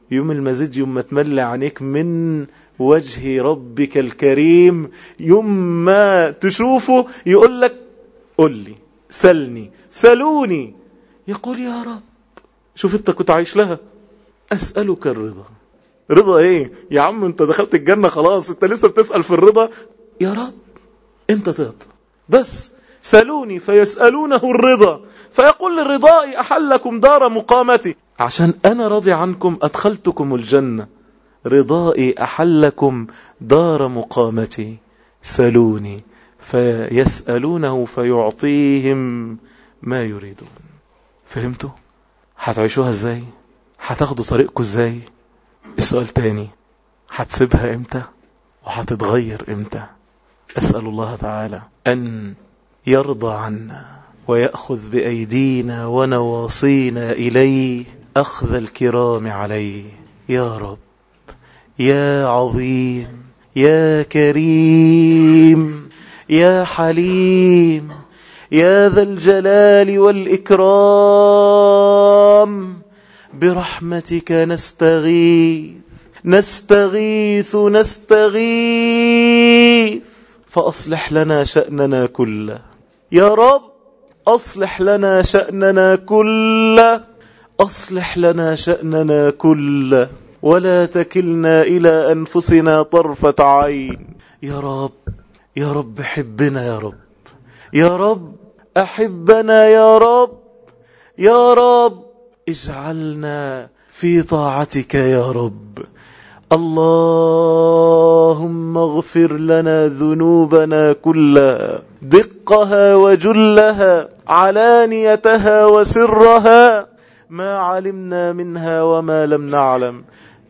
يوم المزيد يوم ما تملى عينيك من وجه ربك الكريم، يوم ما تشوفه يقول لك قل لي، سلني، سلوني، يقول يا رب. شوف انت كنت عايش لها، أسألك الرضا. رضا ايه يا عم؟ انت دخلت الجنة خلاص، انت لسه بتسأل في الرضا؟ يا رب انت تعطى بس. سلوني فيسألونه الرضا، فيقول للرضاء أحلكم دار مقامتي، عشان أنا راضي عنكم أدخلتكم الجنة. رضائي أحلكم دار مقامتي. سلوني فيسألونه فيعطيهم ما يريدون. فهمتوا؟ هتعيشوها ازاي؟ هتاخدوا طريقكم ازاي؟ السؤال تاني، هتسيبها امتى وهتتغير امتى؟ أسأل الله تعالى أن يرضى عنا ويأخذ بأيدينا ونواصينا إليه أخذ الكرام عليه. يا رب يا عظيم يا كريم يا حليم يا ذا الجلال والإكرام، برحمتك نستغيث نستغيث نستغيث، فأصلح لنا شأننا كله. يا رب أصلح لنا شأننا كله، أصلح لنا شأننا كله، ولا تكلنا إلى أنفسنا طرفة عين. يا رب يا رب حبنا يا رب، يا رب أحبنا يا رب، يا رب اجعلنا في طاعتك يا رب. اللهم اغفر لنا ذنوبنا كلها، دقها وجلها، علانيتها وسرها، ما علمنا منها وما لم نعلم.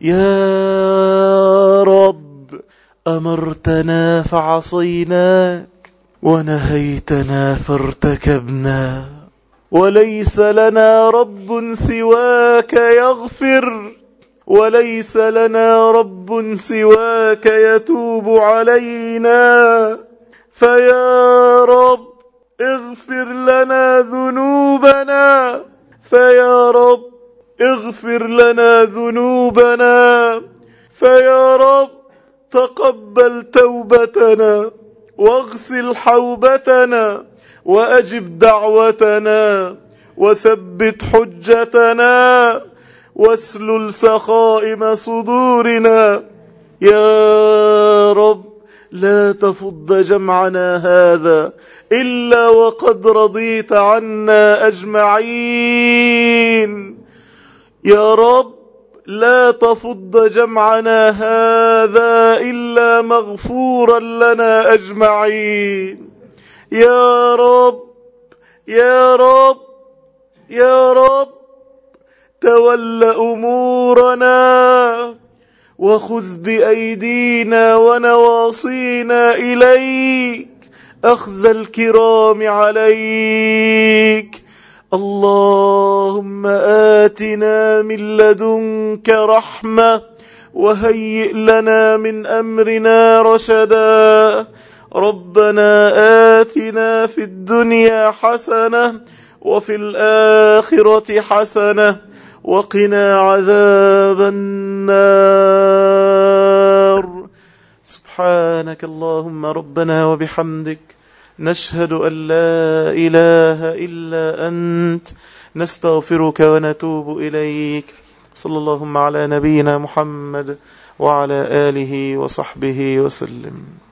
يا رب أمرتنا فعصيناك ونهيتنا فارتكبنا، وليس لنا رب سواك يغفر، وليس لنا رب سواك يتوب علينا. فيا رب اغفر لنا ذنوبنا، فيا رب اغفر لنا ذنوبنا، فيا رب تقبل توبتنا واغسل حوبتنا وأجب دعوتنا وثبت حجتنا واسلل سخائم صدورنا. يا رب لا تفض جمعنا هذا إلا وقد رضيت عنا أجمعين. يا رب لا تفض جمعنا هذا إلا مغفورا لنا أجمعين. يا رب يا رب يا رب تول أمورنا وخذ بأيدينا ونواصينا إليك أخذ الكرام عليك. اللهم آتنا من لدنك رحمة وهيئ لنا من أمرنا رشدا. ربنا آتنا في الدنيا حسنة وفي الآخرة حسنة وقنا عذاب النار. سبحانك اللهم ربنا وبحمدك، نشهد أن لا إله إلا أنت، نستغفرك ونتوب إليك. صلى اللهم على نبينا محمد وعلى آله وصحبه وسلم.